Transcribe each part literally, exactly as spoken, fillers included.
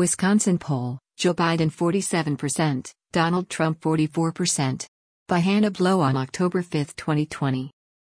Wisconsin poll, Joe Biden forty-seven percent, Donald Trump forty-four percent. By Hannah Blow on October fifth, twenty twenty.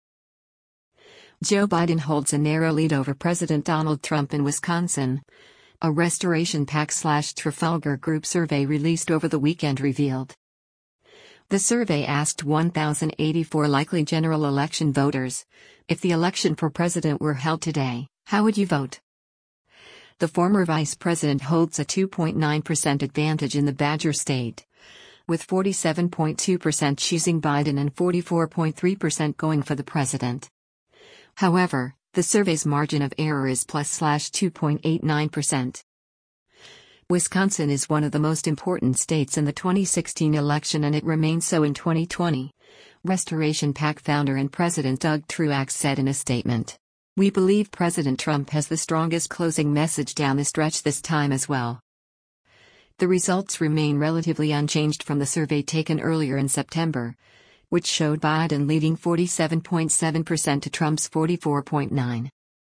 Joe Biden holds a narrow lead over President Donald Trump in Wisconsin. A Restoration PAC slash Trafalgar Group survey released over the weekend revealed. The survey asked one thousand eighty-four likely general election voters, if the election for president were held today, how would you vote? The former vice president holds a two point nine percent advantage in the Badger State, with forty-seven point two percent choosing Biden and forty-four point three percent going for the president. However, the survey's margin of error is plus slash two point eight nine percent. Wisconsin is one of the most important states in the twenty sixteen election, and it remains so in twenty twenty. Restoration PAC founder and President Doug Truax said in a statement. We believe President Trump has the strongest closing message down the stretch this time as well. The results remain relatively unchanged from the survey taken earlier in September, which showed Biden leading forty-seven point seven percent to Trump's forty-four point nine percent.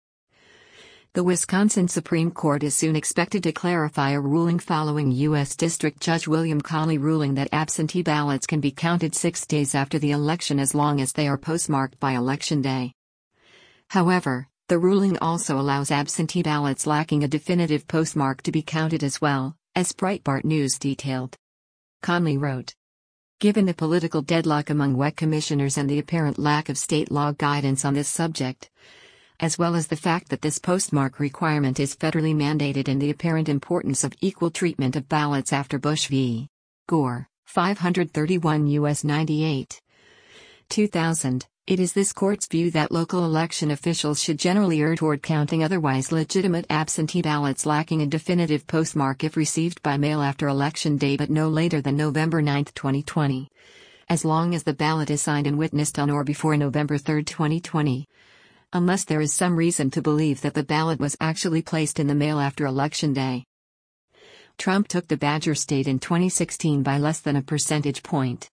The Wisconsin Supreme Court is soon expected to clarify a ruling following U S District Judge William Conley ruling that absentee ballots can be counted six days after the election as long as they are postmarked by Election Day. However, the ruling also allows absentee ballots lacking a definitive postmark to be counted as well, as Breitbart News detailed. Conley wrote. Given the political deadlock among W E C commissioners and the apparent lack of state law guidance on this subject, as well as the fact that this postmark requirement is federally mandated and the apparent importance of equal treatment of ballots after Bush v. Gore, five thirty-one U S ninety-eight, two thousand, it is this court's view that local election officials should generally err toward counting otherwise legitimate absentee ballots lacking a definitive postmark if received by mail after Election Day but no later than November ninth, twenty twenty, as long as the ballot is signed and witnessed on or before November third, twenty twenty. Unless there is some reason to believe that the ballot was actually placed in the mail after Election Day. Trump took the Badger State in twenty sixteen by less than a percentage point.